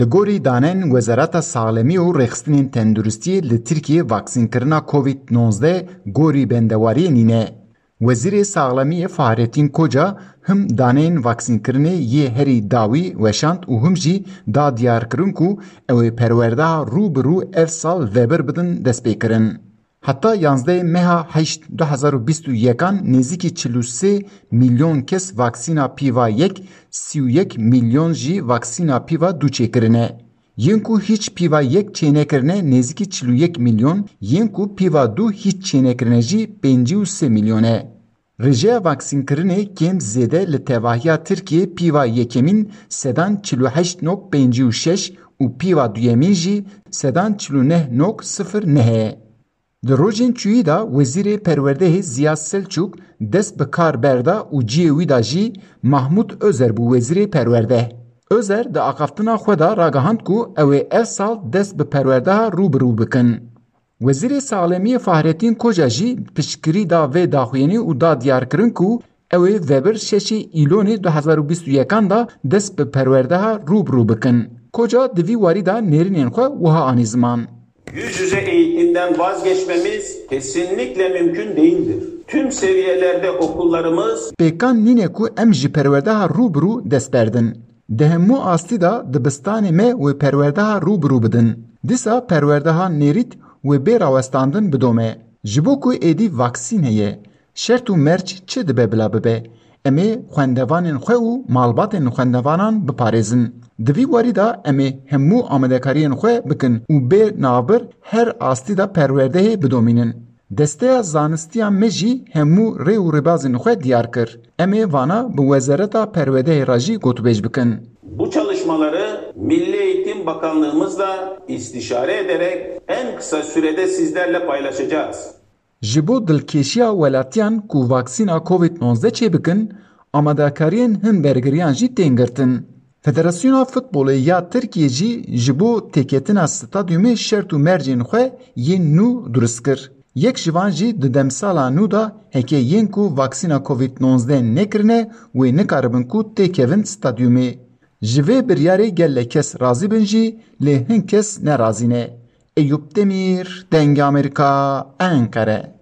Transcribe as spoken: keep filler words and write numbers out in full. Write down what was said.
Li gorî danên Wezareta Saxlemî û Rêxistinên Tenduristiyê li Tirkiye vaksînkirina covid nonzdeh gorî bendewariyê nîne. Wezîrê Saxlemîyê Fahrettin Koca him danên vaksînkirinê yê herî dawî weşand û him jî da diyarkirin ku ew ê perwerdeha rû bi rû ev sal vebir bidin destpêkirin. Heta yanzdeh meha heşt du hezar û bîst û yekan nêzîkî çil û sê milyon kes vaksîna pîva yek, sî û yek milyon jî vaksîna pîva du çêkirine. Yên ku hiç pîva yek çênekirine nêzîkî çil û yek milyon, yên ku pîva du hiç çênekirine jî pêncî û sê milyon e. Rêjeya vaksînkirinê kêm zêde li tevahiya Tirkiye pîva yekemîn sedan çil û heşt nokta pêncî û şeş û pîva duyemîn jî sedan çil û neh nokta sıfır neh heye. Di rojên çûyî da Wezîrê Perwerdehê Ziya Selçuk dest bi kar berda û ciyê wî da jî Mahmud Özer bû Wezîrê Perwerdeh. Özer di aqaftina xwe da ragihand ku ew ê ev sal dest bi perwerdeha rû bi rû bikin. Wezîrê Saxlemîyê Fahrettin Koca jî piştgirî da vê daxuyanî û da diyarkirin ku ew ê vebir şeşê îlonê du hezar û bîst û yekan da dest bi perwerdeha rû bi rû bikin. Koca di vî warî da nêrînên xwe wiha anî ziman. Yüz yüze eğitimden vazgeçmemiz kesinlikle mümkün değildir. Tüm seviyelerde okullarımız pêkan nîne ku em ji perwerdeha rû bi rû dest berdin. Di hemû astî da dibistanê me wê perwerdeha rû bi rû bidin. Dîsa perwerdeha nêrît wê bê rawestandin bidome. Ji bo ku êdî vaksîn heye, şert û merç çi dibe bila bibe? Em ê xwendevanên xwe û malbatên xwendevanan biparêzin. Di vî warî da em ê hemû amadekariyên xwe bikin û bê navbir her astî da perwerdehê bidomînin. Desteya zanistiya me jî hemû rê û rêbazên xwe diyar kir. Em ê vana bi Wezareta Perwerdehê ra jî gotûbêj bikin. Bu çalışmaları Milli Eğitim Bakanlığımızla istişare ederek en kısa sürede sizlerle paylaşacağız. Ji bo dilkêşiya welatiyan ku vaksîna covid nonzdeh çê bikin, amadekariyên hin bergiriyan jî tên girtin. Federasyona Futbolê ya Tirkiye jî ji bo têketina stadyumê şert û mercên xwe yên nû durist kir. Yek ji van jî di demsala nû da heke yên ku vaksîna covid nonzdeh nekirine wê nikaribin ku têkevin stadyumê. Ji vê biryarê gelek kes razî bin jî lê hin kes nerazî ne. Eyüp Demir, Dengê Amerîka, Ankara.